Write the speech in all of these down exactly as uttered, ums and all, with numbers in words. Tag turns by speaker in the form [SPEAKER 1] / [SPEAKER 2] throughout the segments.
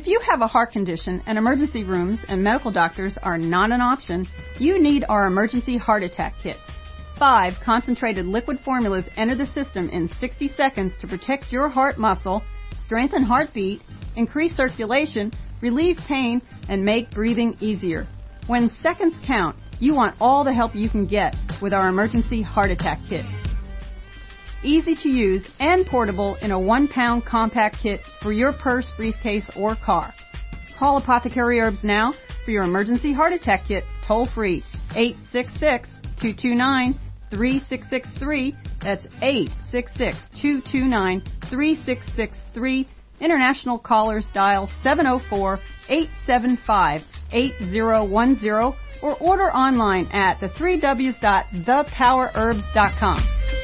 [SPEAKER 1] If you have a heart condition and emergency rooms and medical doctors are not an option, you need our Emergency Heart Attack Kit. Five concentrated liquid formulas enter the system in sixty seconds to protect your heart muscle, strengthen heartbeat, increase circulation, relieve pain, and make breathing easier. When seconds count, you want all the help you can get with our Emergency Heart Attack Kit. Easy to use and portable in a one-pound compact kit for your purse, briefcase, or car. Call Apothecary Herbs now for your Emergency Heart Attack Kit toll-free, eight six six, two two nine, three six six three. That's eight six six, two two nine, three six six three. International callers dial seven oh four, eight seven five, eight oh one oh or order online at the three W's dot the power herbs dot com.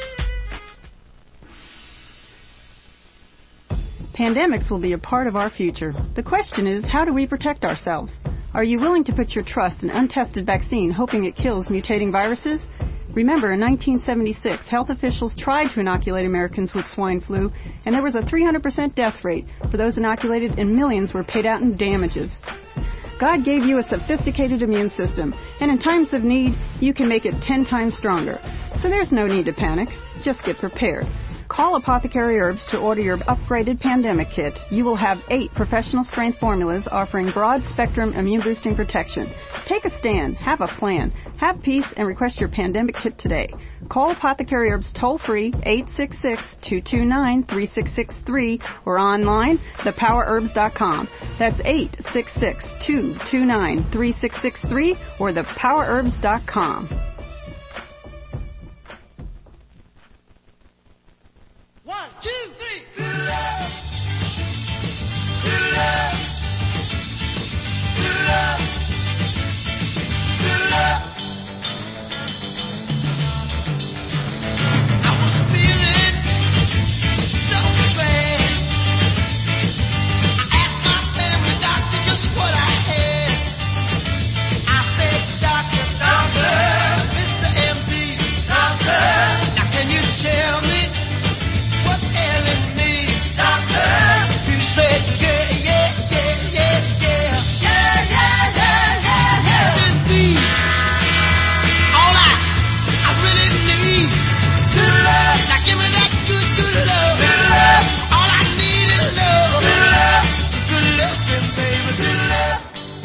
[SPEAKER 1] Pandemics will be a part of our future. The question is, how do we protect ourselves? Are you willing to put your trust in untested vaccine hoping it kills mutating viruses? Remember, in nineteen seventy-six, health officials tried to inoculate Americans with swine flu, and there was a three hundred percent death rate for those inoculated, and millions were paid out in damages. God gave you a sophisticated immune system, and in times of need, you can make it ten times stronger. So there's no need to panic. Just get prepared. Call Apothecary Herbs to order your upgraded pandemic kit. You will have eight professional strength formulas offering broad spectrum immune boosting protection. Take a stand, have a plan, have peace, and request your pandemic kit today. Call Apothecary Herbs toll free, eight six six, two two nine, three six six three, or online, the power herbs dot com. That's eight six six, two two nine, three six six three or the power herbs dot com.
[SPEAKER 2] One, two, three. Good love. Good love. Good love. Good love. I was feeling so bad. I asked my family doctor just what I had. I said, Doctor, Doctor, Mister M D, Doctor, now can you tell me what's ailing me, Doctor? You said, yeah, yeah, yeah, yeah, yeah. Yeah, yeah, yeah, yeah, yeah. Give me all I, I really need. Good love. Now give me that good, good love. Good love. All I need is love. Good love. Good love, baby, good love.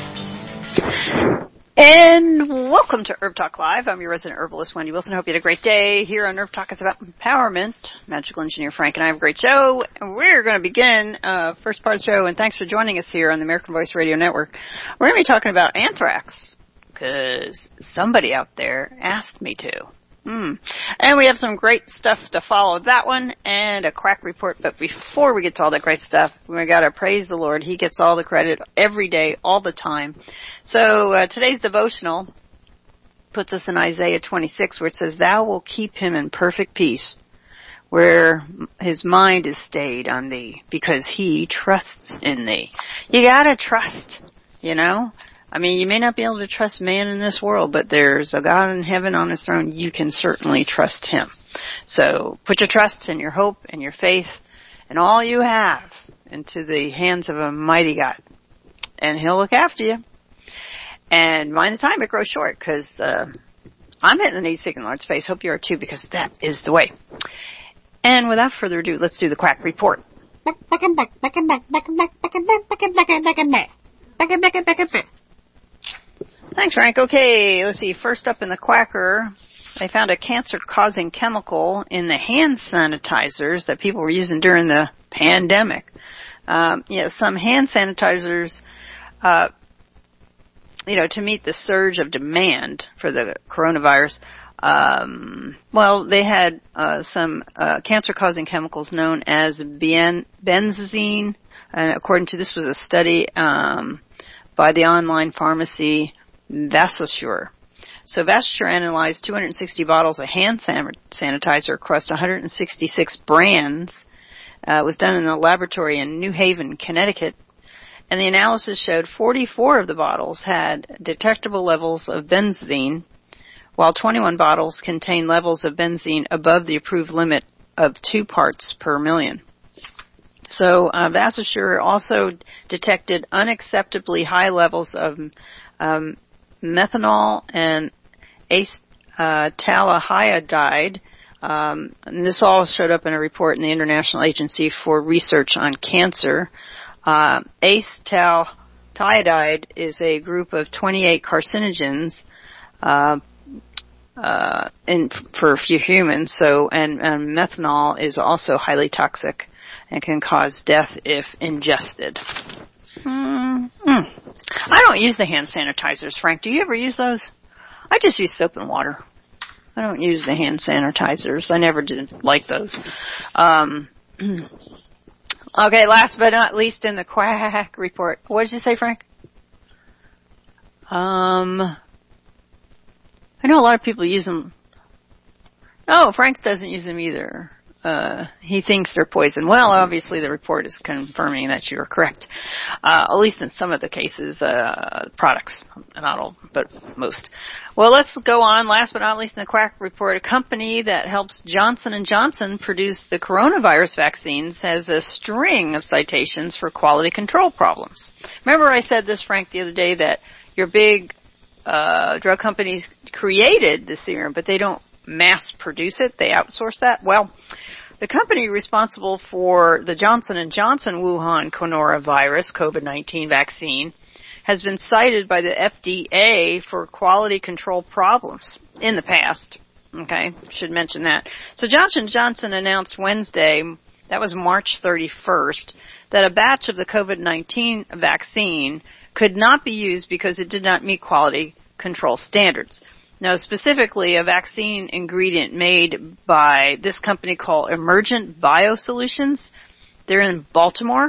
[SPEAKER 3] And welcome to Herb Talk Live. I'm your resident herbalist, Wendy Wilson. I hope you had a great day. Here on Herb Talk, it's about empowerment. Magical engineer Frank and I have a great show. And we're going to begin uh first part of the show. And thanks for joining us here on the American Voice Radio Network. We're going to be talking about anthrax because somebody out there asked me to. Mm. And we have some great stuff to follow that one and a quack report. But before we get to all that great stuff, we got to praise the Lord. He gets all the credit every day, all the time. So uh, today's devotional puts us in Isaiah twenty-six, where it says, "Thou will keep him in perfect peace, where his mind is stayed on thee, because he trusts in thee." You got to trust, you know. I mean, you may not be able to trust man in this world, but there's a God in heaven on his throne. You can certainly trust him. So put your trust and your hope and your faith and all you have into the hands of a mighty God, and he'll look after you. And mind the time, it grows short, because uh, I'm hitting the knee sick in the Lord's face. Hope you are too, because that is the way. And without further ado, let's do the quack report. Thanks, Frank. Okay, let's see. First up in the quacker, they found a cancer-causing chemical in the hand sanitizers that people were using during the pandemic. Um, you know, some hand sanitizers, uh, you know, to meet the surge of demand for the coronavirus, um, well, they had uh, some uh, cancer-causing chemicals known as ben- benzene, and according to this was a study um, by the online pharmacy Vassasure. So Vassasure analyzed two hundred sixty bottles of hand san- sanitizer across one hundred sixty-six brands. Uh, it was done in a laboratory in New Haven, Connecticut. And the analysis showed forty-four of the bottles had detectable levels of benzene, while twenty-one bottles contained levels of benzene above the approved limit of two parts per million. So uh, Vassasure also detected unacceptably high levels of um, methanol and acetaldehyde. Um, and this all showed up in a report in the International Agency for Research on Cancer. Uh, acetaldehyde is a group of twenty-eight carcinogens uh, uh, in, for few humans. So, and, and methanol is also highly toxic and can cause death if ingested. Mm-hmm. I don't use the hand sanitizers, Frank. Do you ever use those? I just use soap and water. I don't use the hand sanitizers. I never did like those. Um, okay, last but not least in the quack report. What did you say, Frank? Um, I know a lot of people use them. No, Frank doesn't use them either. Uh, he thinks they're poison. Well, obviously the report is confirming that you're correct. Uh, at least in some of the cases, uh, products. Not all, but most. Well, let's go on. Last but not least in the quack report, a company that helps Johnson and Johnson produce the coronavirus vaccines has a string of citations for quality control problems. Remember I said this, Frank, the other day, that your big, uh, drug companies created the serum, but they don't mass produce it. They outsource that. Well, the company responsible for the Johnson and Johnson Wuhan coronavirus COVID nineteen vaccine has been cited by the F D A for quality control problems in the past. Okay, should mention that. So Johnson and Johnson announced Wednesday, that was March thirty-first, that a batch of the COVID nineteen vaccine could not be used because it did not meet quality control standards. Now, specifically, a vaccine ingredient made by this company called Emergent Biosolutions. They're in Baltimore.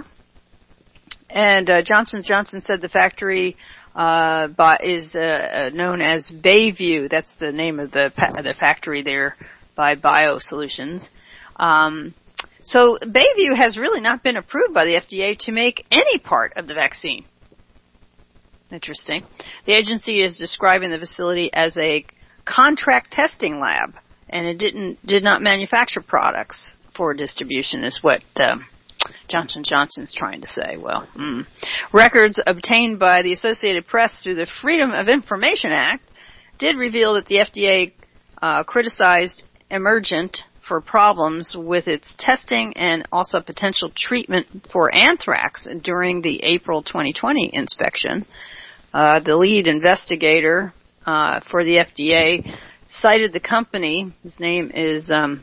[SPEAKER 3] And uh, Johnson and Johnson said the factory uh, by, is uh, known as Bayview. That's the name of the the factory there by Biosolutions. Um, so Bayview has really not been approved by the F D A to make any part of the vaccine. Interesting. The agency is describing the facility as a contract testing lab, and it didn't did not manufacture products for distribution, is what um, Johnson and Johnson's trying to say. Well, mm. Records obtained by the Associated Press through the Freedom of Information Act did reveal that the F D A uh, criticized Emergent for problems with its testing and also potential treatment for anthrax during the April twenty twenty inspection. Uh, the lead investigator uh, for the F D A cited the company. His name is um,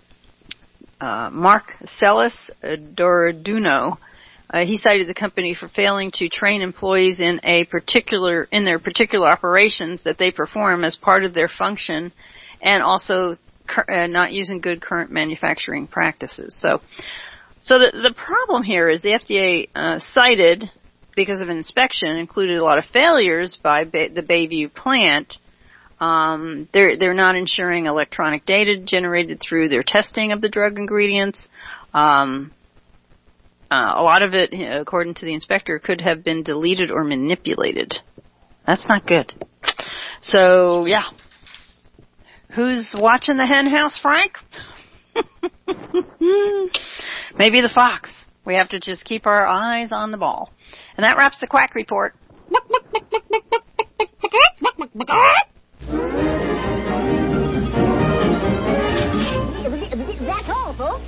[SPEAKER 3] uh, Mark Celis Doraduno. Uh, he cited the company for failing to train employees in a particular in their particular operations that they perform as part of their function, and also Uh, not using good current manufacturing practices. So, so the, the problem here is the F D A uh, cited, because of inspection, included a lot of failures by ba- the Bayview plant. Um, they're they're not ensuring electronic data generated through their testing of the drug ingredients. Um, uh, a lot of it, according to the inspector, could have been deleted or manipulated. That's not good. So, yeah. Who's watching the hen house, Frank? Maybe the fox. We have to just keep our eyes on the ball. And that wraps the quack report.
[SPEAKER 4] That's all, folks.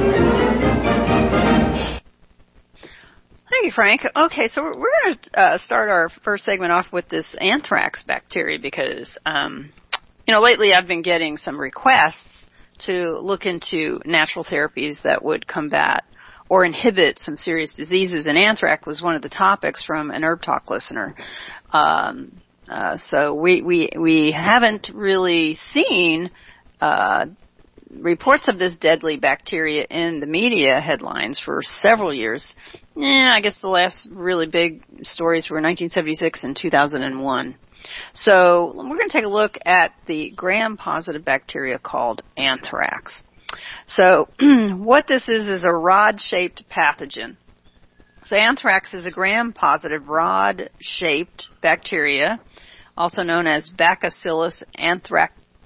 [SPEAKER 3] Thank you, Frank. Okay, so we're, we're going to uh, start our first segment off with this anthrax bacteria because... Um, You know, lately I've been getting some requests to look into natural therapies that would combat or inhibit some serious diseases, and anthrax was one of the topics from an Herb Talk listener. Um, uh, so we, we, we haven't really seen uh, reports of this deadly bacteria in the media headlines for several years. Yeah, I guess the last really big stories were nineteen seventy-six and two thousand one. So we're going to take a look at the gram-positive bacteria called anthrax. So what this is is a rod-shaped pathogen. So anthrax is a gram-positive rod-shaped bacteria, also known as Bacillus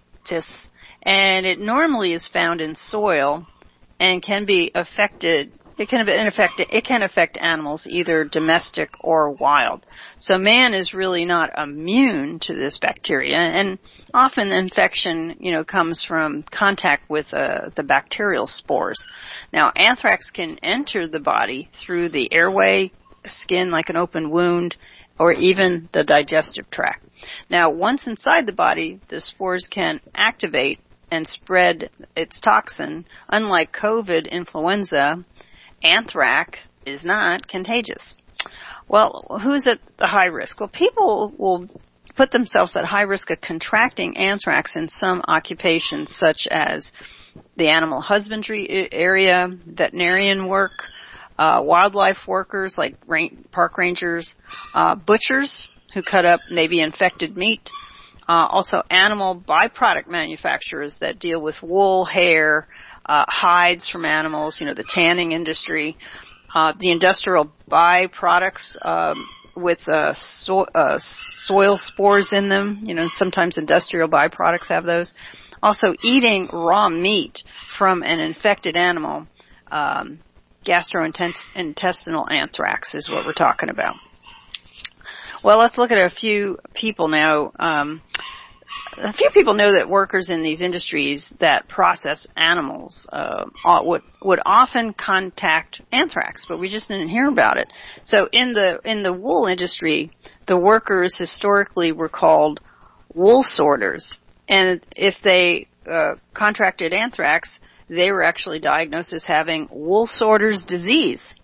[SPEAKER 3] anthracis, and it normally is found in soil and can be affected It can affect it can affect animals, either domestic or wild. So man is really not immune to this bacteria, and often infection, you know, comes from contact with uh, the bacterial spores. Now, anthrax can enter the body through the airway, skin like an open wound, or even the digestive tract. Now, once inside the body, the spores can activate and spread its toxin. Unlike COVID, influenza, anthrax is not contagious. Well, who's at the high risk? Well, people will put themselves at high risk of contracting anthrax in some occupations, such as the animal husbandry area, veterinarian work, uh, wildlife workers like park rangers, uh, butchers who cut up maybe infected meat, uh, also animal byproduct manufacturers that deal with wool, hair, uh, hides from animals, you know, the tanning industry, uh, the industrial byproducts, um, with uh, so, uh, soil spores in them. You know, sometimes industrial byproducts have those. Also, eating raw meat from an infected animal, um, gastrointestinal anthrax is what we're talking about. Well, let's look at a few people now. Um, a few people know that workers in these industries that process animals uh, would would often contact anthrax, but we just didn't hear about it. So in the in the wool industry, the workers historically were called wool sorters, and if they uh, contracted anthrax, they were actually diagnosed as having wool sorters disease.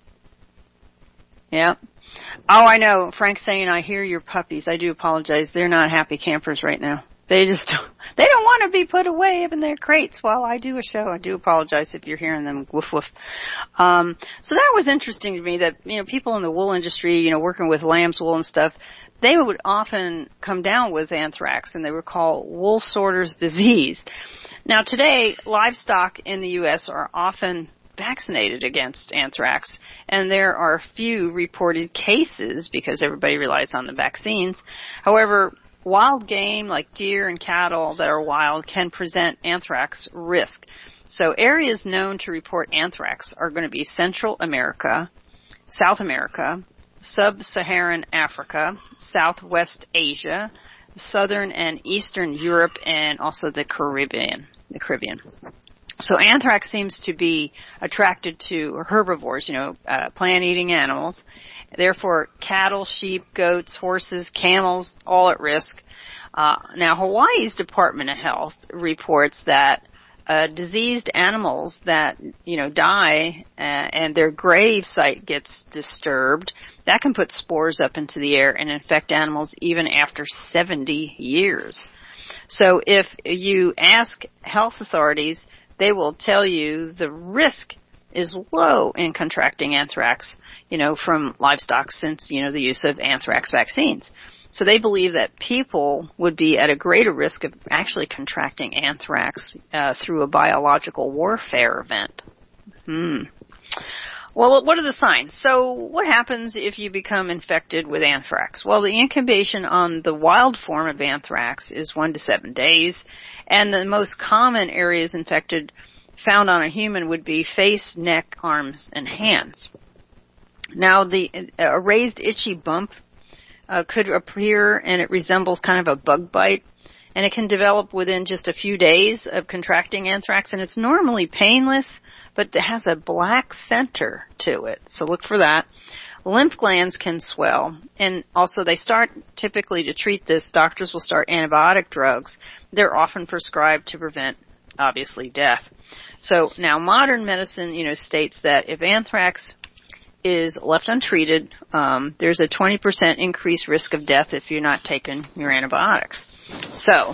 [SPEAKER 3] Yeah. Oh, I know. Frank's saying, I hear your puppies. I do apologize. They're not happy campers right now. They just don't, they don't want to be put away in their crates while I do a show. I do apologize if you're hearing them woof woof. Um, so that was interesting to me that, you know, people in the wool industry, you know, working with lamb's wool and stuff, they would often come down with anthrax, and they were called wool sorters disease. Now today, livestock in the U S are often vaccinated against anthrax, and there are few reported cases because everybody relies on the vaccines. However, wild game like deer and cattle that are wild can present anthrax risk. So areas known to report anthrax are going to be Central America, South America, Sub-Saharan Africa, Southwest Asia, Southern and Eastern Europe, and also the Caribbean. The Caribbean. So anthrax seems to be attracted to herbivores, you know, uh, plant-eating animals. Therefore, cattle, sheep, goats, horses, camels, all at risk. Uh, now, Hawaii's Department of Health reports that uh, diseased animals that, you know, die uh, and their grave site gets disturbed, that can put spores up into the air and infect animals even after seventy years. So if you ask health authorities, they will tell you the risk is low in contracting anthrax, you know, from livestock since, you know, the use of anthrax vaccines. So they believe that people would be at a greater risk of actually contracting anthrax uh, through a biological warfare event. Hmm. Well, what are the signs? So what happens if you become infected with anthrax? Well, the incubation on the wild form of anthrax is one to seven days, and the most common areas infected found on a human would be face, neck, arms, and hands. Now, the a raised itchy bump uh, could appear, and it resembles kind of a bug bite, and it can develop within just a few days of contracting anthrax, and it's normally painless, but it has a black center to it, so look for that. Lymph glands can swell, and also they start typically to treat this. Doctors will start antibiotic drugs. They're often prescribed to prevent, obviously, death. So now modern medicine, you know, states that if anthrax is left untreated, um, there's a twenty percent increased risk of death if you're not taking your antibiotics. So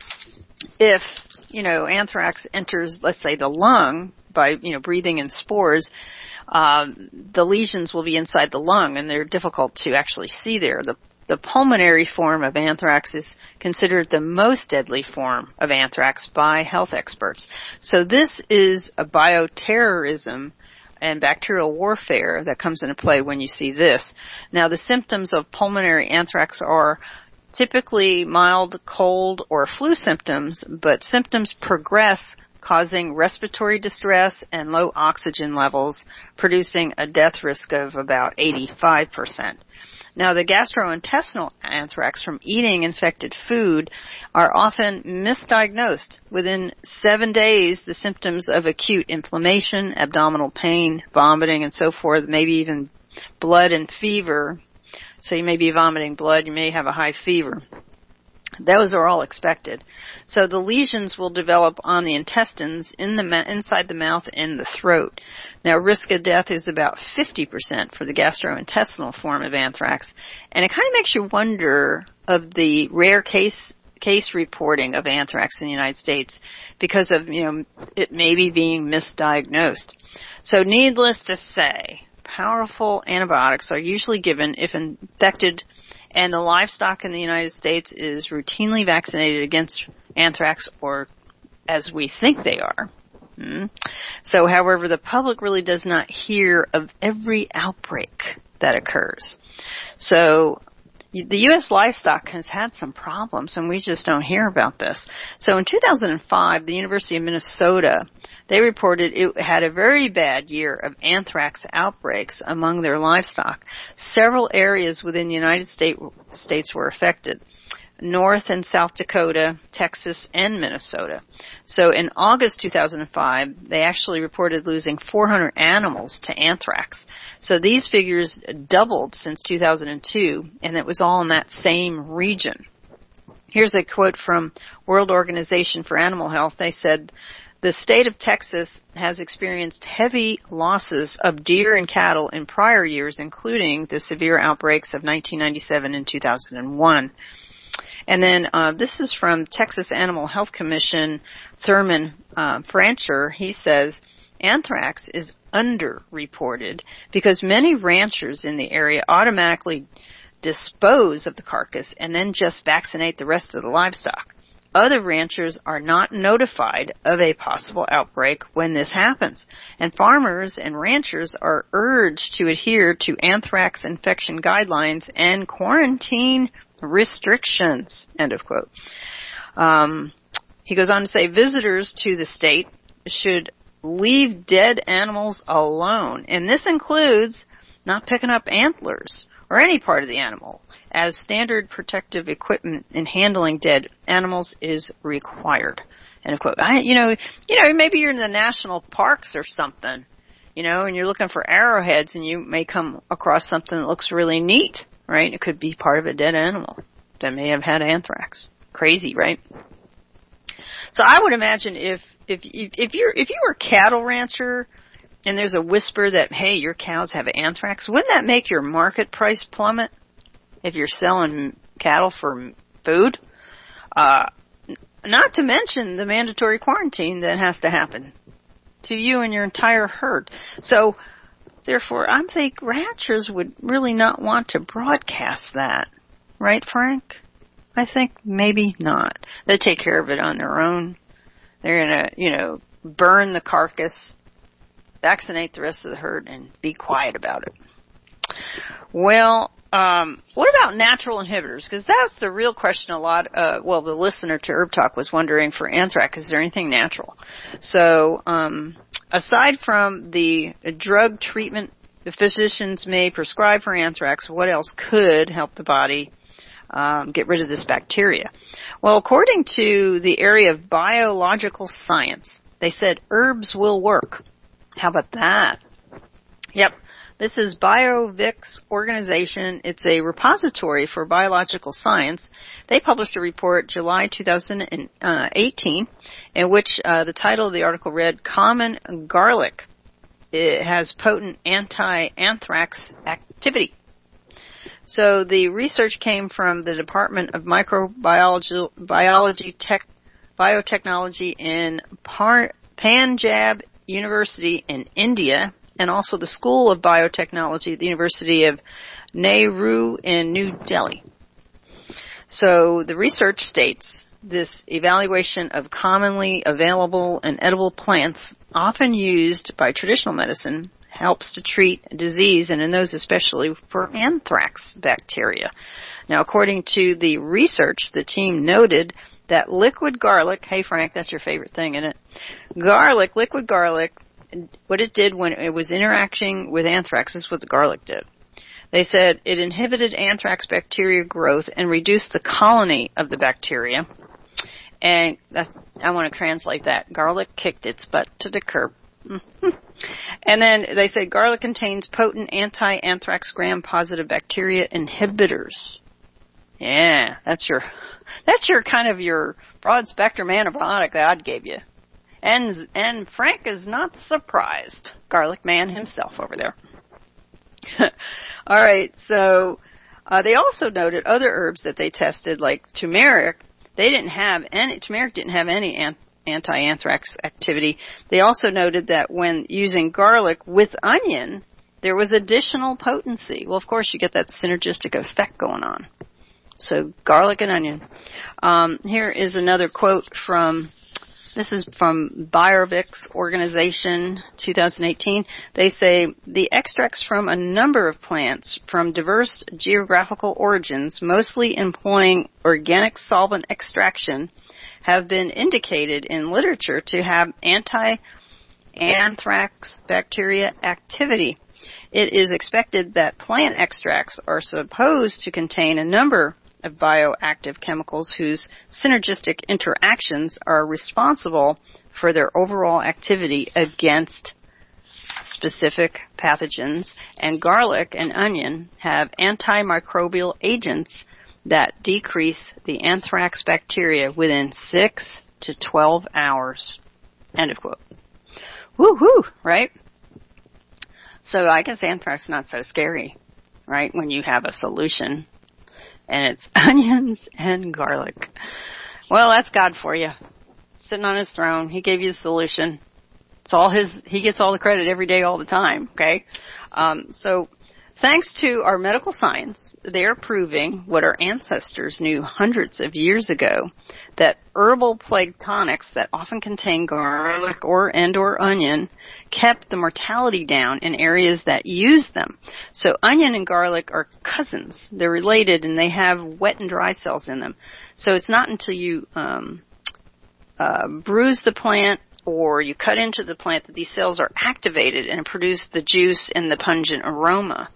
[SPEAKER 3] if, you know, anthrax enters, let's say, the lung by, you know, breathing in spores, um, the lesions will be inside the lung, and they're difficult to actually see there. The The pulmonary form of anthrax is considered the most deadly form of anthrax by health experts. So this is a bioterrorism and bacterial warfare that comes into play when you see this. Now, the symptoms of pulmonary anthrax are typically mild cold or flu symptoms, but symptoms progress causing respiratory distress and low oxygen levels, producing a death risk of about eighty-five percent. Now, the gastrointestinal anthrax from eating infected food are often misdiagnosed. Within seven days, the symptoms of acute inflammation, abdominal pain, vomiting, and so forth, maybe even blood and fever. So you may be vomiting blood, you may have a high fever. Those are all expected. So the lesions will develop on the intestines, in the ma- inside the mouth, and the throat. Now, risk of death is about fifty percent for the gastrointestinal form of anthrax. And it kind of makes you wonder of the rare case case reporting of anthrax in the United States because of, you know, it maybe being misdiagnosed. So needless to say, powerful antibiotics are usually given if infected, and the livestock in the United States is routinely vaccinated against anthrax, or as we think they are. Hmm. So, however, the public really does not hear of every outbreak that occurs. So, the U S livestock has had some problems, and we just don't hear about this. So in two thousand five, the University of Minnesota, they reported it had a very bad year of anthrax outbreaks among their livestock. Several areas within the United States were affected. North and South Dakota, Texas, and Minnesota. So in August two thousand five, they actually reported losing four hundred animals to anthrax. So these figures doubled since two thousand two, and it was all in that same region. Here's a quote from World Organization for Animal Health. They said, "The state of Texas has experienced heavy losses of deer and cattle in prior years, including the severe outbreaks of nineteen ninety-seven and two thousand one. And then uh, this is from Texas Animal Health Commission, Thurman uh, Francher. He says, anthrax is underreported because many ranchers in the area automatically dispose of the carcass and then just vaccinate the rest of the livestock. Other ranchers are not notified of a possible outbreak when this happens, and farmers and ranchers are urged to adhere to anthrax infection guidelines and quarantine restrictions," end of quote. Um, he goes on to say, visitors to the state should leave dead animals alone, and this includes not picking up antlers or any part of the animal, as standard protective equipment in handling dead animals is required. End of quote. I, you know, you know, maybe you're in the national parks or something, you know, and you're looking for arrowheads, and you may come across something that looks really neat, right? It could be part of a dead animal that may have had anthrax. Crazy, right? So I would imagine if if if you're if you were a cattle rancher, and there's a whisper that, hey, your cows have anthrax, wouldn't that make your market price plummet if you're selling cattle for food? Uh, not to mention the mandatory quarantine that has to happen to you and your entire herd. So, therefore, I think ranchers would really not want to broadcast that. Right, Frank? I think maybe not. They take care of it on their own. They're going to, you know, burn the carcass, vaccinate the rest of the herd, and be quiet about it. Well, um, what about natural inhibitors? Because that's the real question a lot, uh, well, the listener to Herb Talk was wondering for anthrax, is there anything natural? So, um, aside from the drug treatment the physicians may prescribe for anthrax, what else could help the body um, get rid of this bacteria? Well, according to the area of biological science, they said herbs will work. How about that? Yep. This is BioVix organization. It's a repository for biological science. They published a report July two thousand eighteen in which uh, the title of the article read, Common Garlic. It has potent anti-anthrax activity. So the research came from the Department of Microbiology Biology Tech, Biotechnology in Par, Punjab University in India, and also the School of Biotechnology at the University of Nehru in New Delhi. So the research states this evaluation of commonly available and edible plants often used by traditional medicine helps to treat disease, and in those especially for anthrax bacteria. Now, according to the research, the team noted that liquid garlic, hey Frank, that's your favorite thing, isn't it? Garlic, liquid garlic, what it did when it was interacting with anthrax, this is what the garlic did. They said it inhibited anthrax bacteria growth and reduced the colony of the bacteria. And that's, I want to translate that. Garlic kicked its butt to the curb. And then they say garlic contains potent anti-anthrax gram-positive bacteria inhibitors. Yeah, that's your, that's your kind of your broad-spectrum antibiotic that I'd give you. And, and Frank is not surprised. Garlic man himself over there. All right, so uh, they also noted other herbs that they tested, like turmeric. They didn't have any, turmeric didn't have any an, anti-anthrax activity. They also noted that when using garlic with onion, there was additional potency. Well, of course, you get that synergistic effect going on. So garlic and onion. Um, here is another quote from, this is from BioVix Organization two thousand eighteen. They say, the extracts from a number of plants from diverse geographical origins, mostly employing organic solvent extraction, have been indicated in literature to have anti-anthrax bacteria activity. It is expected that plant extracts are supposed to contain a number of bioactive chemicals whose synergistic interactions are responsible for their overall activity against specific pathogens, and garlic and onion have antimicrobial agents that decrease the anthrax bacteria within six to twelve hours. End of quote. Woo-hoo, right? So I guess anthrax is not so scary, right, when you have a solution. And it's onions and garlic. Well, that's God for you. Sitting on his throne. He gave you the solution. It's all his, he gets all the credit every day, all the time, okay? Um, so, thanks to our medical science, they are proving what our ancestors knew hundreds of years ago, that herbal plague tonics that often contain garlic or and or onion kept the mortality down in areas that use them. So onion and garlic are cousins. They're related, and they have wet and dry cells in them. So it's not until you um, uh, bruise the plant or you cut into the plant that these cells are activated and produce the juice and the pungent aroma.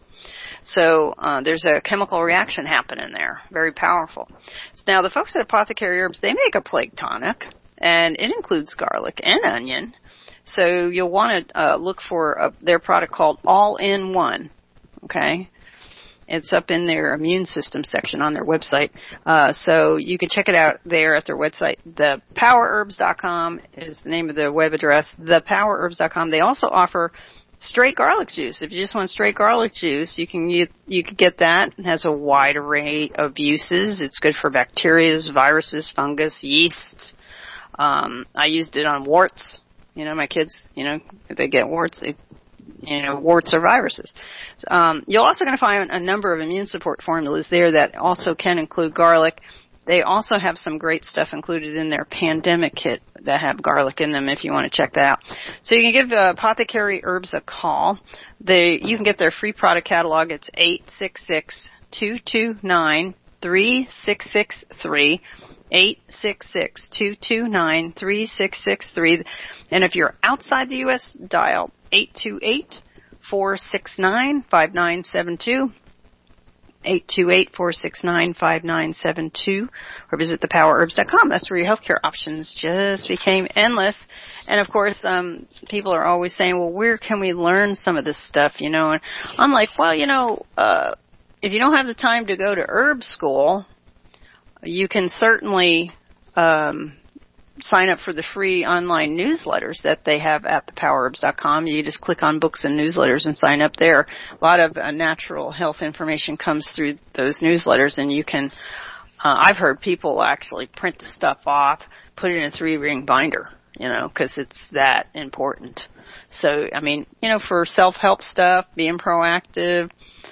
[SPEAKER 3] So uh, there's a chemical reaction happening there, very powerful. So now the folks at Apothecary Herbs, they make a plague tonic, and it includes garlic and onion. So you'll want to uh, look for a, their product called All-in-One, okay? It's up in their immune system section on their website. Uh, so you can check it out there at their website. the power herbs dot com is the name of the web address, the power herbs dot com. They also offer straight garlic juice. If you just want straight garlic juice, you can you, you can get that. It has a wide array of uses. It's good for bacteria, viruses, fungus, yeast. Um, I used it on warts. You know, my kids, you know, if they get warts, they, you know, warts are viruses. Um, you're also going to find a number of immune support formulas there that also can include garlic. They also have some great stuff included in their pandemic kit that have garlic in them if you want to check that out. So you can give uh, Apothecary Herbs a call. They, you can get their free product catalog. It's eight six six, two two nine, three six six three. eight six six, two two nine, three six six three. And if you're outside the U S, dial eight two eight, four six nine, five nine seven two. eight two eight, four six nine, five nine seven two, or visit the power herbs dot com. That's where your healthcare options just became endless. And of course, um, people are always saying, well, where can we learn some of this stuff, you know? And I'm like, well, you know, uh, if you don't have the time to go to herb school, you can certainly um, sign up for the free online newsletters that they have at the power herbs dot com. You just click on books and newsletters and sign up there. A lot of uh, natural health information comes through those newsletters, and you can, uh, I've heard people actually print the stuff off, put it in a three-ring binder, you know, because it's that important. So, I mean, you know, for self-help stuff, being proactive,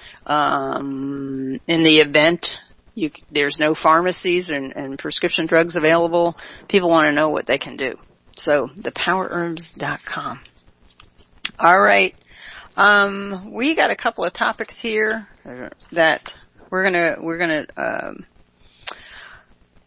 [SPEAKER 3] um, in the event You, there's no pharmacies and, and prescription drugs available, people want to know what they can do. So, the power herbs dot com. All right. Um, we got a couple of topics here that we're gonna we're gonna um,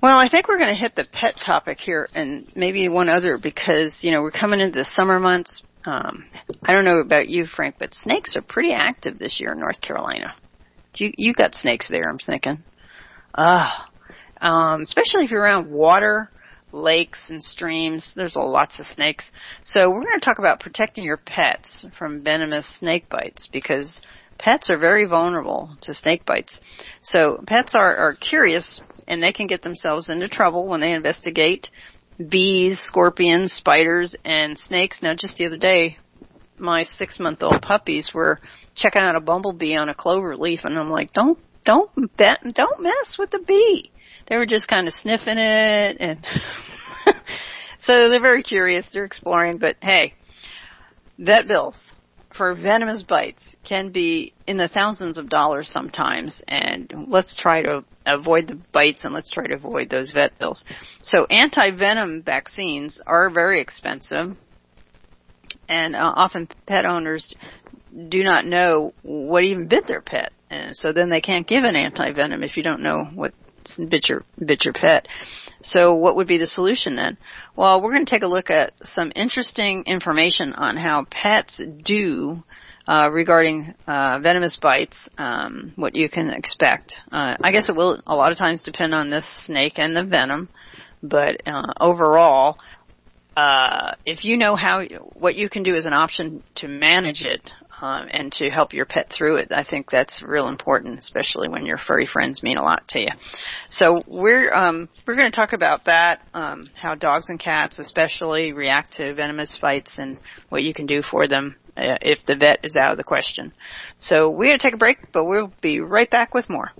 [SPEAKER 3] Well, I think we're going to hit the pet topic here and maybe one other because, you know, we're coming into the summer months. Um, I don't know about you, Frank, but snakes are pretty active this year in North Carolina. You, you got snakes there, I'm thinking. Ah, um, especially if you're around water, lakes, and streams. There's lots of snakes. So we're going to talk about protecting your pets from venomous snake bites because pets are very vulnerable to snake bites. So pets are, are curious, and they can get themselves into trouble when they investigate bees, scorpions, spiders, and snakes. Now, just the other day, my six-month-old puppies were checking out a bumblebee on a clover leaf, and I'm like, don't, don't, bet, don't mess with the bee. They were just kind of sniffing it, and so they're very curious. They're exploring, but hey, vet bills for venomous bites can be in the thousands of dollars sometimes, and let's try to avoid the bites and let's try to avoid those vet bills. So anti-venom vaccines are very expensive, and uh, often pet owners do not know what even bit their pet, and so then they can't give an anti-venom if you don't know what bit your, bit your pet. So what would be the solution then? Well, we're going to take a look at some interesting information on how pets do uh, regarding uh, venomous bites, um, what you can expect. Uh, I guess it will a lot of times depend on this snake and the venom, but uh, overall, uh, if you know how what you can do as an option to manage it, Um, and to help your pet through it, I think that's real important, especially when your furry friends mean a lot to you. So we're um, we're going to talk about that, um, how dogs and cats especially react to venomous bites and what you can do for them uh, if the vet is out of the question. So we're going to take a break, but we'll be right back with more.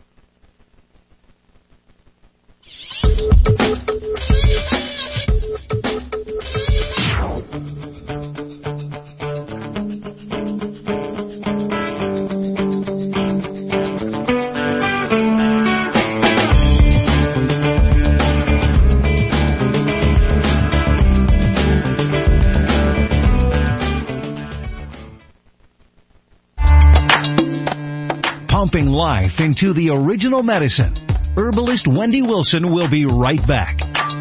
[SPEAKER 4] Pumping life into the original medicine. Herbalist Wendy Wilson will be right back.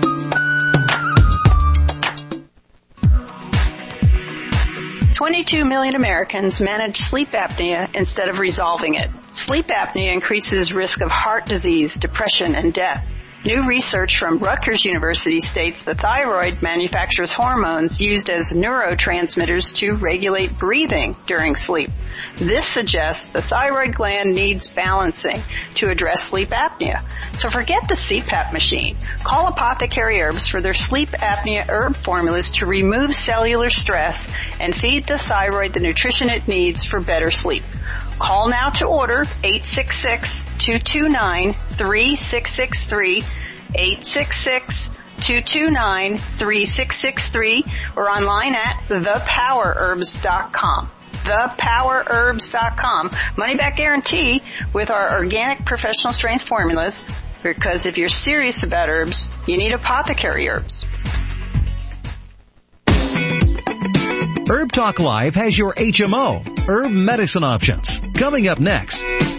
[SPEAKER 1] twenty-two million Americans manage sleep apnea instead of resolving it. Sleep apnea increases risk of heart disease, depression, and death. New research from Rutgers University states the thyroid manufactures hormones used as neurotransmitters to regulate breathing during sleep. This suggests the thyroid gland needs balancing to address sleep apnea. So forget the C PAP machine. Call Apothecary Herbs for their sleep apnea herb formulas to remove cellular stress and feed the thyroid the nutrition it needs for better sleep. Call now to order eight six six, two two nine, three six six three, eight six six, two two nine, three six six three, or online at the power herbs dot com. the power herbs dot com. Money back guarantee with our organic professional strength formulas, because if you're serious about herbs, you need Apothecary Herbs.
[SPEAKER 4] Herb Talk Live has your H M O, herb medicine options. Coming up next.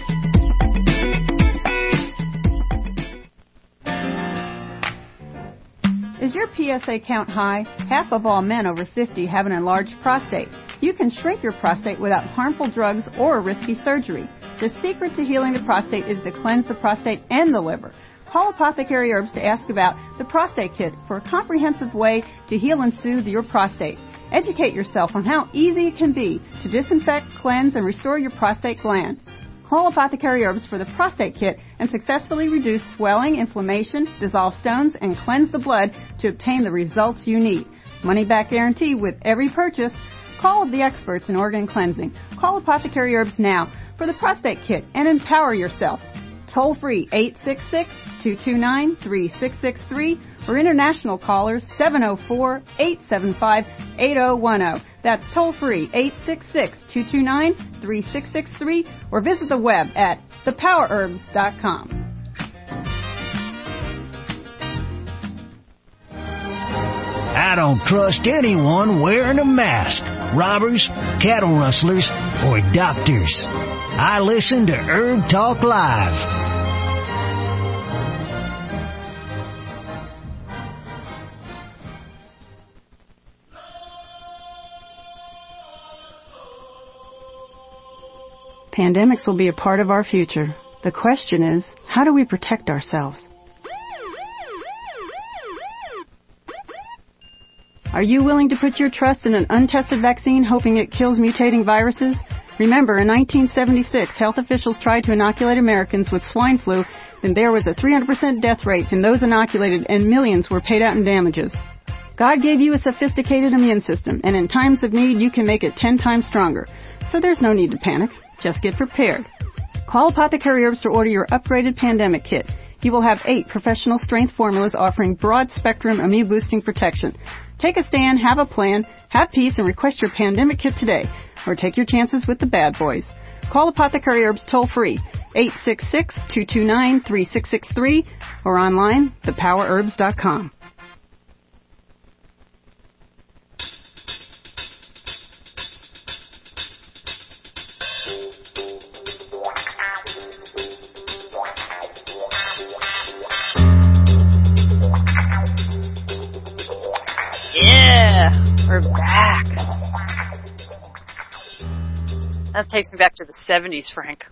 [SPEAKER 1] Is your P S A count high? Half of all men over fifty have an enlarged prostate. You can shrink your prostate without harmful drugs or risky surgery. The secret to healing the prostate is to cleanse the prostate and the liver. Call Apothecary Herbs to ask about the Prostate Kit for a comprehensive way to heal and soothe your prostate. Educate yourself on how easy it can be to disinfect, cleanse, and restore your prostate gland. Call Apothecary Herbs for the Prostate Kit and successfully reduce swelling, inflammation, dissolve stones, and cleanse the blood to obtain the results you need. Money back guarantee with every purchase. Call the experts in organ cleansing. Call Apothecary Herbs now for the Prostate Kit and empower yourself. Toll free eight six six, two two nine, three six six three or international callers seven oh four, eight seven five, eight oh one oh. That's toll free eight six six, two two nine, three six six three or visit the web at the power herbs dot com.
[SPEAKER 5] I don't trust anyone wearing a mask. Robbers, cattle rustlers, or doctors. I listen to Herb Talk Live.
[SPEAKER 1] Pandemics will be a part of our future. The question is, how do we protect ourselves? Are you willing to put your trust in an untested vaccine hoping it kills mutating viruses? Remember, in nineteen seventy-six, health officials tried to inoculate Americans with swine flu, and there was a three hundred percent death rate in those inoculated, and millions were paid out in damages. God gave you a sophisticated immune system, and in times of need, you can make it ten times stronger. So there's no need to panic. Just get prepared. Call Apothecary Herbs to order your upgraded pandemic kit. You will have eight professional strength formulas offering broad-spectrum immune-boosting protection. Take a stand, have a plan, have peace, and request your pandemic kit today. Or take your chances with the bad boys. Call Apothecary Herbs toll-free, eight six six, two two nine, three six six three, or online, the power herbs dot com.
[SPEAKER 3] Yeah, we're back. That takes me back to the seventies, Frank.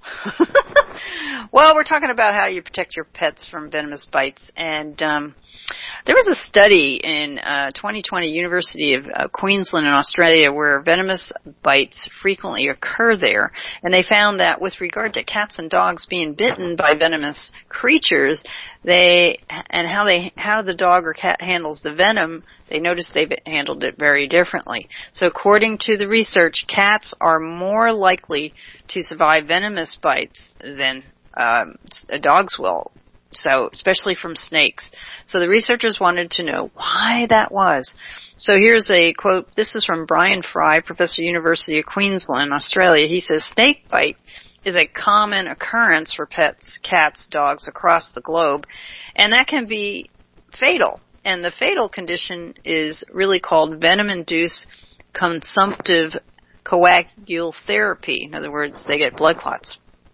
[SPEAKER 3] Well, we're talking about how you protect your pets from venomous bites, and um, there was a study in uh, twenty twenty, University of uh, Queensland in Australia, where venomous bites frequently occur there, and they found that with regard to cats and dogs being bitten by venomous creatures, they and how they how the dog or cat handles the venom, they noticed they've handled it very differently. So according to the research, cats are more likely to survive venomous bites than um, dogs will. So, especially from snakes. So the researchers wanted to know why that was. So here's a quote. This is from Brian Fry, Professor, University of Queensland, Australia. He says, snake bite is a common occurrence for pets, cats, dogs across the globe, and that can be fatal. And the fatal condition is really called venom-induced consumptive coagulotherapy. In other words, they get blood clots.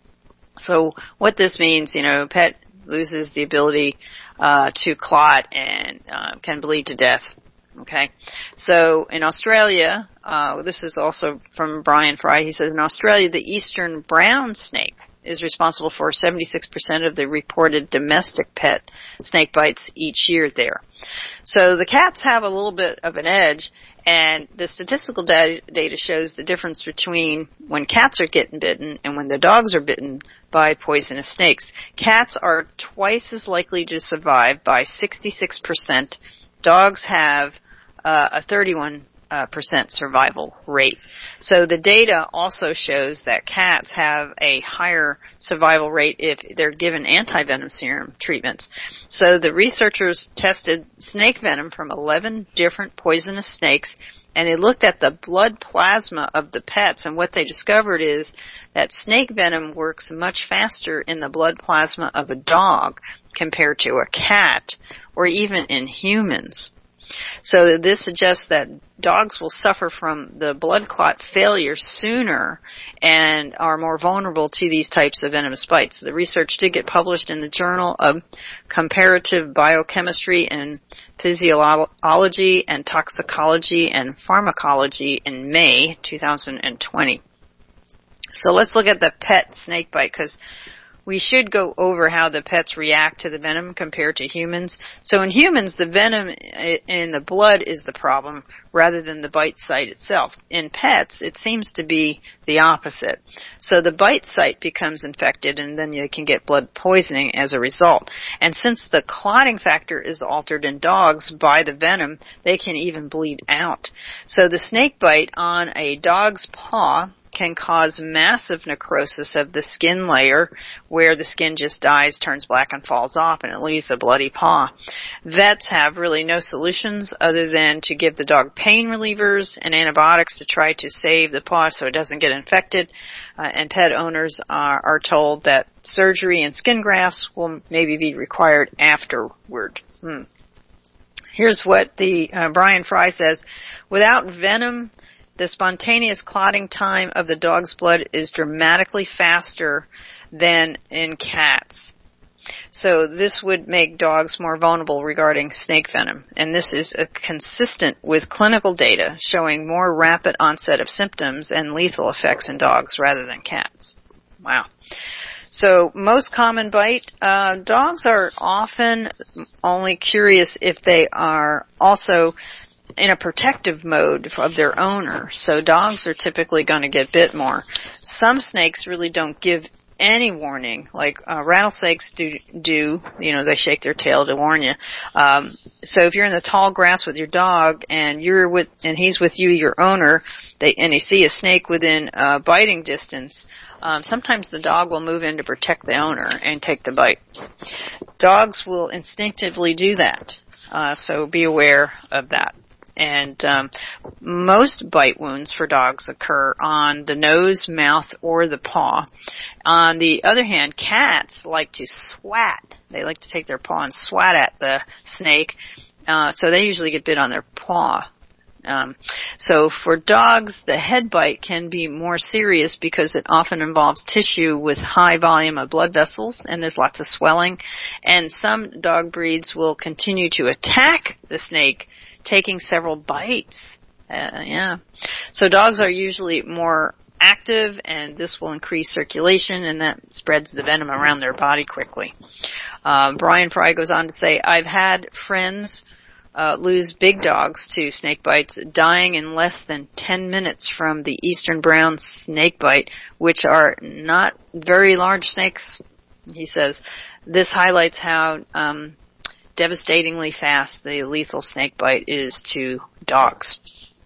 [SPEAKER 3] So what this means, you know, pet loses the ability uh, to clot and uh, can bleed to death. Okay, so in Australia, uh, this is also from Brian Fry. He says in Australia, the eastern brown snake is responsible for seventy-six percent of the reported domestic pet snake bites each year there. So the cats have a little bit of an edge, and the statistical data, data shows the difference between when cats are getting bitten and when the dogs are bitten by poisonous snakes. Cats are twice as likely to survive by sixty-six percent. Dogs have uh, a thirty-one percent survival rate. So the data also shows that cats have a higher survival rate if they're given anti-venom serum treatments. So the researchers tested snake venom from eleven different poisonous snakes, and they looked at the blood plasma of the pets, and what they discovered is that snake venom works much faster in the blood plasma of a dog compared to a cat, or even in humans. So this suggests that dogs will suffer from the blood clot failure sooner and are more vulnerable to these types of venomous bites. The research did get published in the Journal of Comparative Biochemistry and Physiology and Toxicology and Pharmacology in May two thousand twenty. So let's look at the pet snake bite, because we should go over how the pets react to the venom compared to humans. So in humans, the venom in the blood is the problem rather than the bite site itself. In pets, it seems to be the opposite. So the bite site becomes infected, and then you can get blood poisoning as a result. And since the clotting factor is altered in dogs by the venom, they can even bleed out. So the snake bite on a dog's paw can cause massive necrosis of the skin layer, where the skin just dies, turns black, and falls off, and it leaves a bloody paw. Vets have really no solutions other than to give the dog pain relievers and antibiotics to try to save the paw so it doesn't get infected. Uh, and pet owners are, are told that surgery and skin grafts will maybe be required afterward. Hmm. Here's what the uh, Brian Fry says. Without venom, the spontaneous clotting time of the dog's blood is dramatically faster than in cats. So this would make dogs more vulnerable regarding snake venom. And this is uh, consistent with clinical data showing more rapid onset of symptoms and lethal effects in dogs rather than cats. Wow. So most common bite, uh, dogs are often only curious if they are also in a protective mode of their owner. So dogs are typically going to get bit more. Some snakes really don't give any warning, like uh, rattlesnakes do, do, you know, they shake their tail to warn you. Um, so if you're in the tall grass with your dog and you're with, and he's with you, your owner, they, and you see a snake within uh, biting distance, um, sometimes the dog will move in to protect the owner and take the bite. Dogs will instinctively do that, uh, so be aware of that. And um, most bite wounds for dogs occur on the nose, mouth, or the paw. On the other hand, cats like to swat. They like to take their paw and swat at the snake, uh, so they usually get bit on their paw. Um, so for dogs, the head bite can be more serious because it often involves tissue with high volume of blood vessels, and there's lots of swelling. And some dog breeds will continue to attack the snake, taking several bites. Uh, yeah. So dogs are usually more active, and this will increase circulation, and that spreads the venom around their body quickly. Uh, Brian Fry goes on to say, I've had friends uh, lose big dogs to snake bites, dying in less than ten minutes from the eastern brown snake bite, which are not very large snakes, he says. This highlights how um, devastatingly fast the lethal snake bite is to dogs.